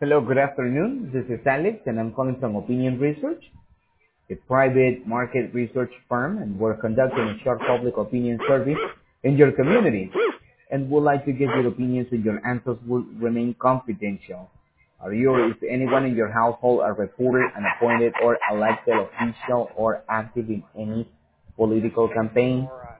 Hello, good afternoon. This is Alex, and I'm calling from Opinion Research, a private market research firm, and we're conducting a short public opinion survey in your community, and would like to get your opinions, and your answers will remain confidential. Are you or is anyone in your household a reporter, an appointed or elected official, or active in any political campaign?